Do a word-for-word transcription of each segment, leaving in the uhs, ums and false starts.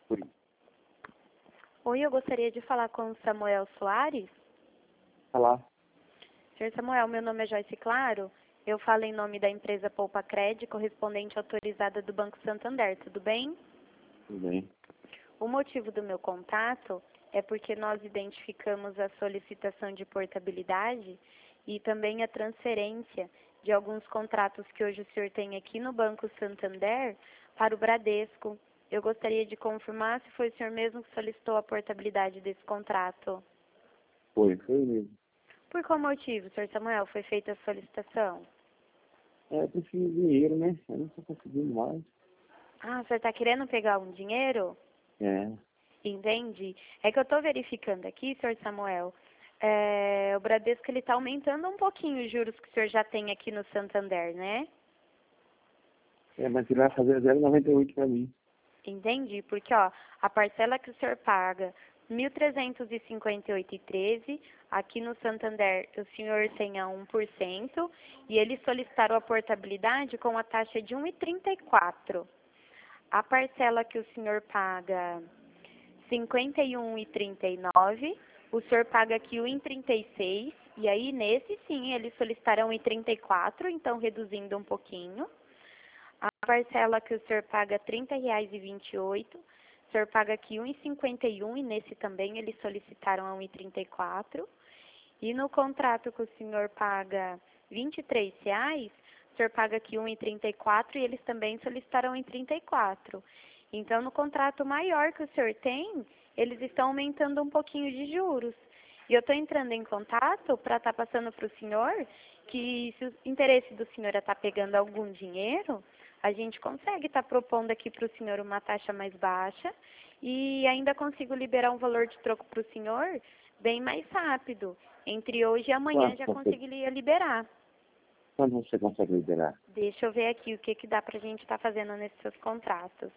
Oi. Oi, eu gostaria de falar com o Samuel Soares. Olá. Senhor Samuel, meu nome é Joyce Claro. Eu falo em nome da empresa Poupa Cred, correspondente autorizada do Banco Santander, tudo bem? Tudo bem? O motivo do meu contato é porque nós identificamos a solicitação de portabilidade e também a transferência de alguns contratos que hoje o senhor tem aqui no Banco Santander para o Bradesco. Eu gostaria de confirmar se foi o senhor mesmo que solicitou a portabilidade desse contrato. Foi, foi mesmo. Por qual motivo, senhor Samuel, foi feita a solicitação? É, eu preciso de dinheiro, né? Eu não estou conseguindo mais. Ah, o senhor está querendo pegar um dinheiro? É. Entende? É que eu estou verificando aqui, senhor Samuel, é, o Bradesco ele está aumentando um pouquinho os juros que o senhor já tem aqui no Santander, né? É, mas ele vai fazer zero vírgula noventa e oito para mim. Entendi, porque ó, a parcela que o senhor paga mil trezentos e cinquenta e oito reais e treze, aqui no Santander o senhor tem a um por cento e eles solicitaram a portabilidade com a taxa de um vírgula trinta e quatro. A parcela que o senhor paga cinquenta e um reais e trinta e nove, o senhor paga aqui um vírgula trinta e seis, e aí nesse sim eles solicitaram um vírgula trinta e quatro, então reduzindo um pouquinho. A parcela que o senhor paga trinta reais e vinte e oito, o senhor paga aqui um vírgula cinquenta e um e nesse também eles solicitaram a um vírgula trinta e quatro. E no contrato que o senhor paga vinte e três reais, o senhor paga aqui um vírgula trinta e quatro e eles também solicitaram um vírgula trinta e quatro. Então, no contrato maior que o senhor tem, eles estão aumentando um pouquinho de juros. E eu estou entrando em contato para estar passando para o senhor que se o interesse do senhor é estar pegando algum dinheiro, a gente consegue estar propondo aqui para o senhor uma taxa mais baixa e ainda consigo liberar um valor de troco para o senhor bem mais rápido. Entre hoje e amanhã Quanto já você, conseguiria liberar. quanto você consegue liberar? Deixa eu ver aqui o que, que dá para a gente estar fazendo nesses seus contratos.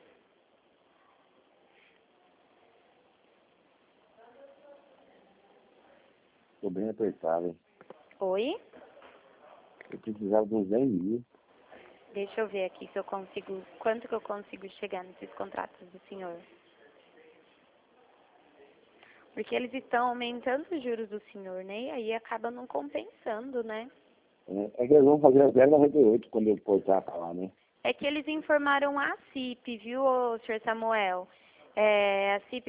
Estou bem apertado, hein? Oi? Eu precisava de uns dez mil. Deixa eu ver aqui se eu consigo, quanto que eu consigo chegar nesses contratos do senhor. Porque eles estão aumentando os juros do senhor, né? E aí acaba não compensando, né? É, é que eles vão fazer zero vírgula noventa e oito quando eu portar para lá, né? É que eles informaram a C I P, viu, ô, senhor Samuel? É, a C I P